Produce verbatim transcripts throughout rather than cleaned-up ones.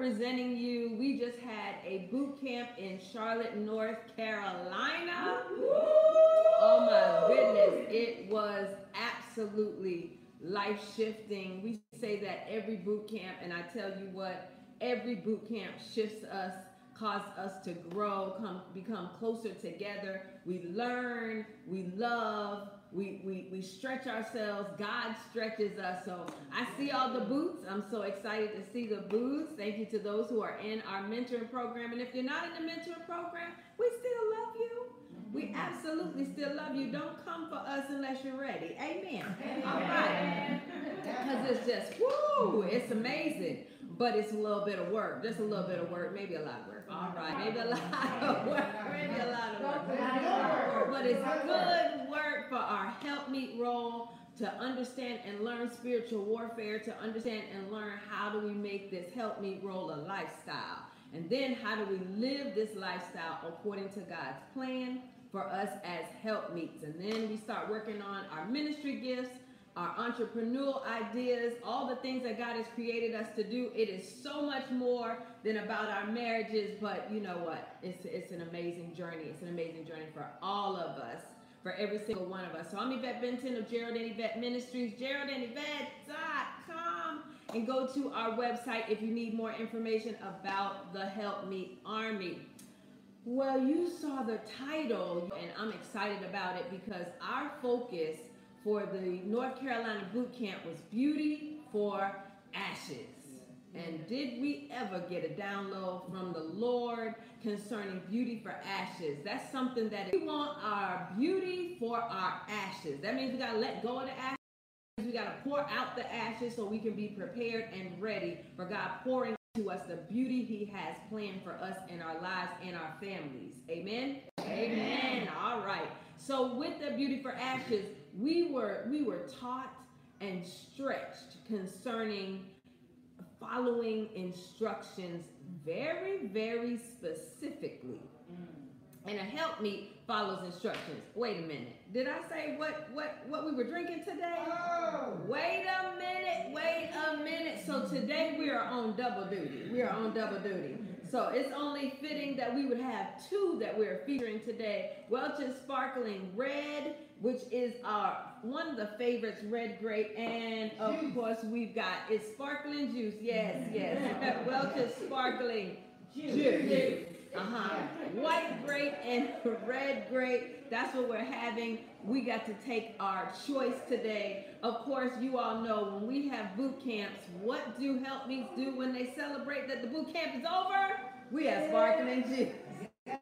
representing you. We just had a boot camp in Charlotte, North Carolina. Oh my goodness, it was absolutely life-shifting. We say that every boot camp, and I tell you what, every boot camp shifts us, cause us to grow, come become closer together. We learn, we love, we, we, we stretch ourselves. God stretches us. So I see all the boots. I'm so excited to see the boots. Thank you to those who are in our mentoring program. And if you're not in the mentoring program, we still love you. We absolutely still love you. Don't come for us unless you're ready. Amen. All right. Because it's just, woo, it's amazing. But it's a little bit of work. Just a little bit of work. Maybe a lot of work. All right. Maybe a lot of work. Maybe a lot of work. But it's good work for our help meet role, to understand and learn spiritual warfare, to understand and learn how do we make this help meet role a lifestyle. And then how do we live this lifestyle according to God's plan for us as help meets. And then we start working on our ministry gifts, our entrepreneurial ideas, all the things that God has created us to do. It is so much more than about our marriages, but you know what? It's, it's an amazing journey. It's an amazing journey for all of us, for every single one of us. So I'm Yvette Benton of Gerald and Yvette Ministries, gerald and yvette dot com, and go to our website if you need more information about the Help Meet Army. Well, you saw the title, and I'm excited about it because our focus for the North Carolina boot camp was beauty for ashes. And did we ever get a download from the Lord concerning beauty for ashes? That's something that we want our beauty for our ashes. That means we got to let go of the ashes. We got to pour out the ashes so we can be prepared and ready for God pouring to us the beauty he has planned for us in our lives and our families. Amen? Amen. All right. So with the beauty for ashes, we were we were taught and stretched concerning following instructions very, very specifically. And a help me follows instructions. Wait a minute. Did I say what what what we were drinking today? Oh. Wait a minute. Wait a minute. So today we are on double duty. We are on double duty. So it's only fitting that we would have two that we're featuring today. Welch's Sparkling Red, which is our one of the favorites, red grape, and of juice. Course we've got it's sparkling juice. Yes, yes. Welch's Sparkling Juice. juice. Uh-huh. White grape and red grape. That's what we're having. We got to take our choice today. Of course, you all know when we have boot camps, what do help meets do when they celebrate that the boot camp is over? We have sparkling juice.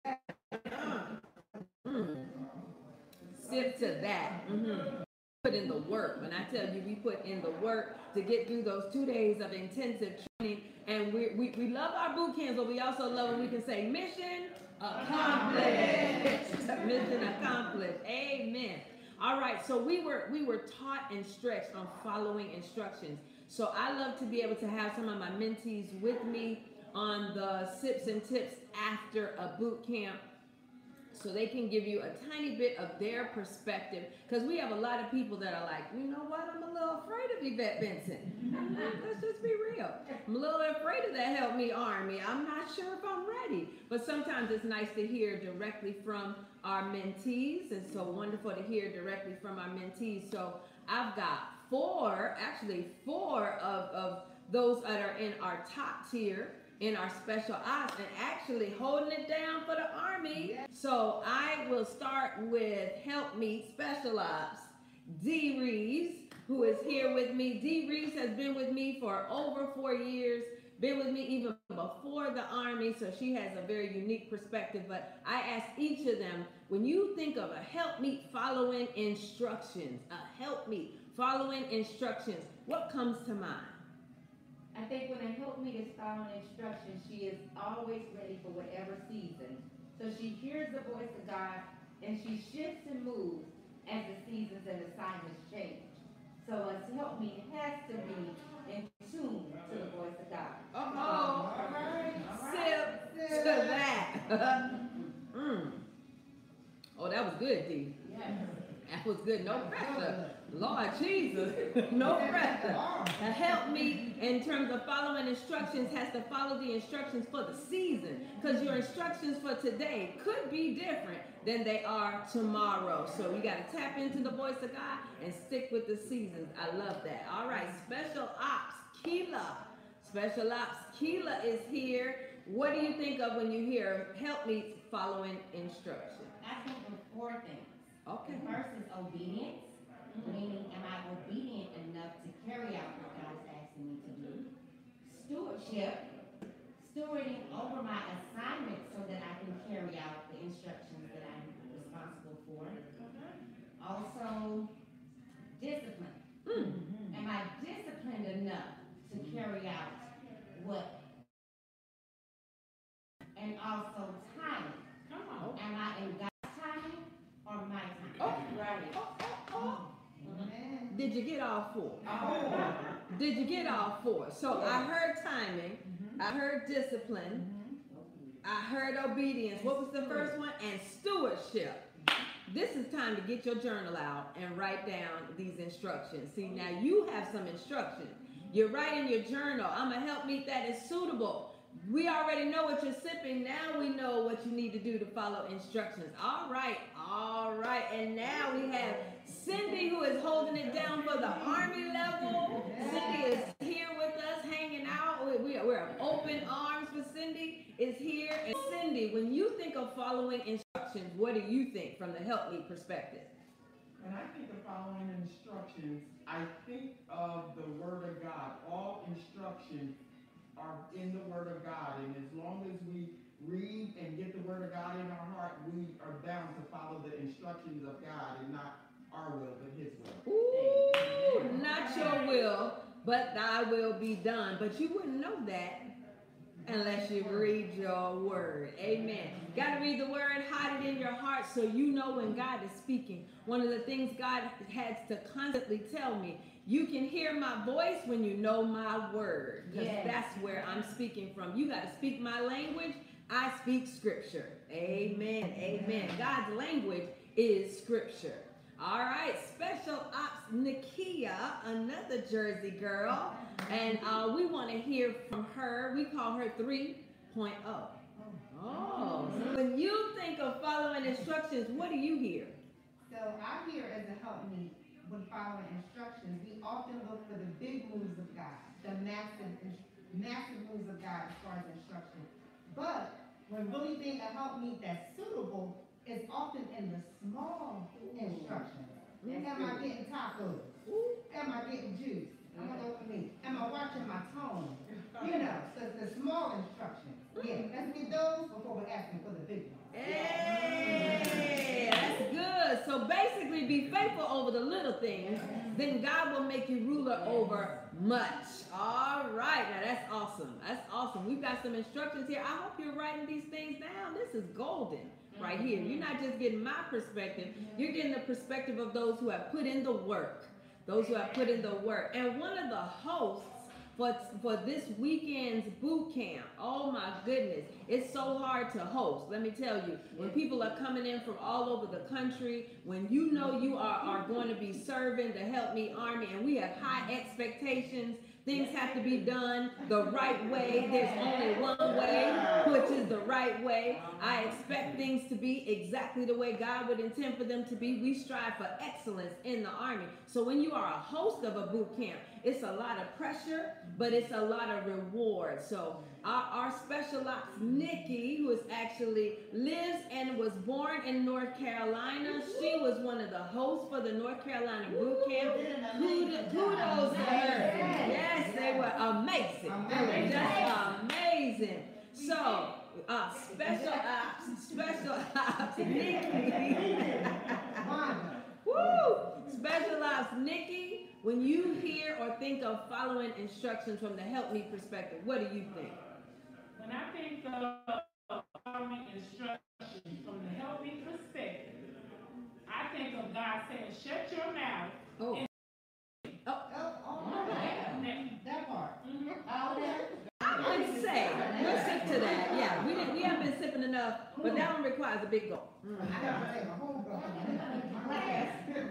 Mm. Sip to that. Mm-hmm. Put in the work. When I tell you we put in the work to get through those two days of intensive training. And we, we, we love our boot camps, but we also love when we can say mission accomplished. Mission accomplished. Amen. All right, so we were we were taught and stretched on following instructions. So I love to be able to have some of my mentees with me on the sips and tips after a boot camp, so they can give you a tiny bit of their perspective. Because we have a lot of people that are like, you know what, I'm a little afraid of Yvette Benton. Let's just be real. I'm a little afraid of that Help Me Army. I'm not sure if I'm ready. But sometimes it's nice to hear directly from our mentees. It's so wonderful to hear directly from our mentees. So I've got four, actually four of, of those that are in our top tier, in our special ops, and actually holding it down for the Army. Yeah. So I will start with Help Me Special Ops, Dee Reeves, who is here with me. Dee Reeves has been with me for over four years, been with me even before the Army, so she has a very unique perspective. But I ask each of them, when you think of a help me following instructions, a help me following instructions, what comes to mind? I think when a help me is following instructions, she is always ready for whatever season. So she hears the voice of God, and she shifts and moves as the seasons and assignments change. So a help me has to be in tune to the voice of God. Uh-oh. All right. Sip to that. mm. Oh, that was good, Dee. Yes. That was good. No pressure. Lord Jesus. No pressure. A helpmeet in terms of following instructions has to follow the instructions for the season. Because your instructions for today could be different than they are tomorrow. So you got to tap into the voice of God and stick with the seasons. I love that. All right. Special Ops Keela. Special Ops Keela is here. What do you think of when you hear helpmeets following instructions? I think of four things. Okay. The first is obedience, meaning am I obedient enough to carry out what God is asking me to do? Stewardship, stewarding over my assignment so that I can carry out the instructions that I'm responsible for. Also, discipline. Mm-hmm. Am I disciplined enough to carry out what? And also timing. Come on. Am I in God's timing or my timing? Oh, right. Oh, oh, oh. Mm-hmm. Did you get all four? Oh. Did you get all four? So I heard timing. Mm-hmm. I heard discipline. Mm-hmm. I heard obedience. What was the first one? And stewardship. This is time to get your journal out and write down these instructions. See, now you have some instructions. You're writing your journal. I'm a helpmeet that is suitable. We already know what you're sipping. Now we know what you need to do to follow instructions. All right, all right. And now we have Cindy, who is holding it down for the Army level. Cindy is here with us, hanging out. We, we, we're open arms for Cindy is here. And Cindy, when you think of following instructions, what do you think from the helpmeet perspective? When I think of following instructions, I think of the Word of God. All instructions are in the Word of God, and as long as we read and get the Word of God in our heart, we are bound to follow the instructions of God and not our will, but His will. Ooh, not your will, but thy will be done. But you wouldn't know that unless you read your Word. Amen. Got to read the Word, hide it in your heart so you know when God is speaking. One of the things God has to constantly tell me, you can hear my voice when you know my word. Because yes. That's where I'm speaking from. You got to speak my language. I speak scripture. Amen. Amen. God's language is scripture. All right. Special Ops Nakia, another Jersey girl. And uh, we want to hear from her. We call her three point oh. Oh. So when you think of following instructions, what do you hear? So I hear as a helpmeet, when following instructions, we often look for the big moves of God, the massive, massive moves of God as far as instruction. But when really being a helpmeet that's suitable is often in the small instructions. Mm-hmm. Am I getting tacos? Am I getting juice? Am I going meat? Am I watching my tone? You know, so the small instructions. Yeah, let's get those before we're asking for the big ones. Hey, that's good. So basically, be faithful over the little things, then God will make you ruler over much. All right, now that's awesome. That's awesome. We've got some instructions here. I hope you're writing these things down. This is golden right here. You're not just getting my perspective. You're getting the perspective of those who have put in the work. Those who have put in the work. And one of the hosts for, for this weekend's boot camp, oh my goodness, it's so hard to host. Let me tell you, when people are coming in from all over the country, when you know you are, are going to be serving the Helpmeet Army, and we have high expectations, things have to be done the right way. There's only one way, which is the right way. I expect things to be exactly the way God would intend for them to be. We strive for excellence in the Army. So when you are a host of a boot camp, it's a lot of pressure, but it's a lot of reward. So our, our special ops, Nikki, who is actually lives and was born in North Carolina, she was one of the hosts for the North Carolina boot camp. Kudos to her. Yes, they were amazing. They were just amazing. So, uh, special ops, special ops, Nikki. Woo! Special ops, Nikki. When you hear or think of following instructions from the Helpmeet perspective, what do you think? When I think of following instructions from the Helpmeet perspective, I think of God saying, "Shut your mouth." Oh. And Oh, oh, oh, that, that part. Mm-hmm. Oh, that. I would say, we'll sip to that. Yeah, we didn't, we haven't been sipping enough, but that one requires a big gulp. Mm. I gotta take a whole gulp.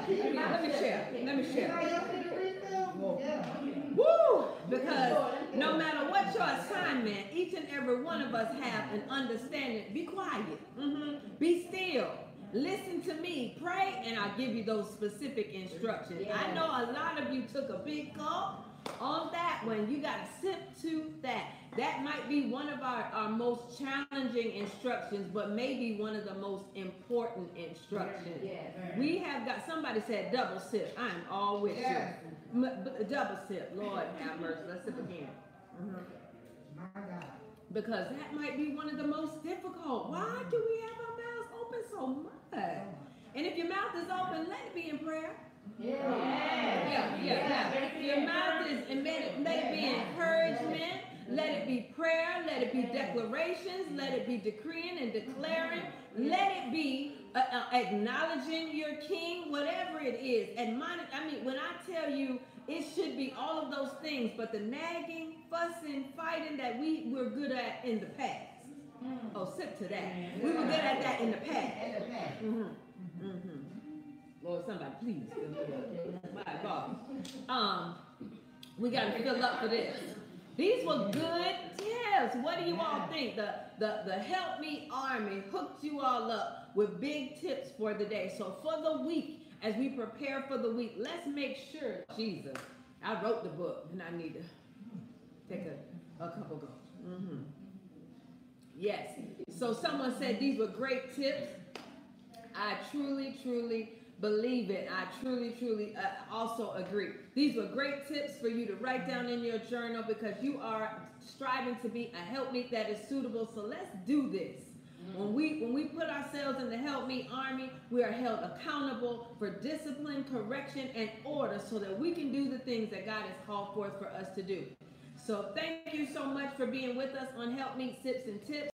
Let me, let me share. Let me share. Anybody else need a refill? Yeah. Woo! Because no matter what your assignment, each and every one of us have an understanding. Be quiet. Mm-hmm. Be still. Listen to me. Pray, and I'll give you those specific instructions. Yeah. I know a lot of you took a big gulp on that one. You got to sip to that. That might be one of our, our most challenging instructions, but maybe one of the most important instructions. Yes. We have got, somebody said double sip. I'm all with Yes. you. M- b- double sip. Lord have mercy. Let's sip again. Mhm. My God. Because that might be one of the most difficult. Why do we have our mouths open so much? And if your mouth is open, let it be in prayer. Yeah. Yeah, yeah, yeah. If your mouth is, and let it, let it be encouragement. Let it be prayer. Let it be declarations. Let it be decreeing and declaring. Let it be uh, uh, acknowledging your king, whatever it is. And mine, I mean, when I tell you, it should be all of those things, but the nagging, fussing, fighting that we were good at in the past. Oh, sip to that. We were good at that in the past. In the past. Mm-hmm. Mm-hmm. Lord, somebody, please fill me up. My God. Um, we got to fill up for this. These were good tips. What do you all think? The, the, the Help Me Army hooked you all up with big tips for the day. So for the week, as we prepare for the week, let's make sure, Jesus, I wrote the book and I need to take a, a couple goes. Mm-hmm. Yes. So someone said these were great tips. I truly, truly believe it. I truly, truly uh, also agree. These were great tips for you to write down in your journal because you are striving to be a helpmeet that is suitable. So let's do this. When we when we put ourselves in the Help Me Army, we are held accountable for discipline, correction, and order so that we can do the things that God has called forth for us to do. So thank you so much for being with us on Help Me Sips and Tips.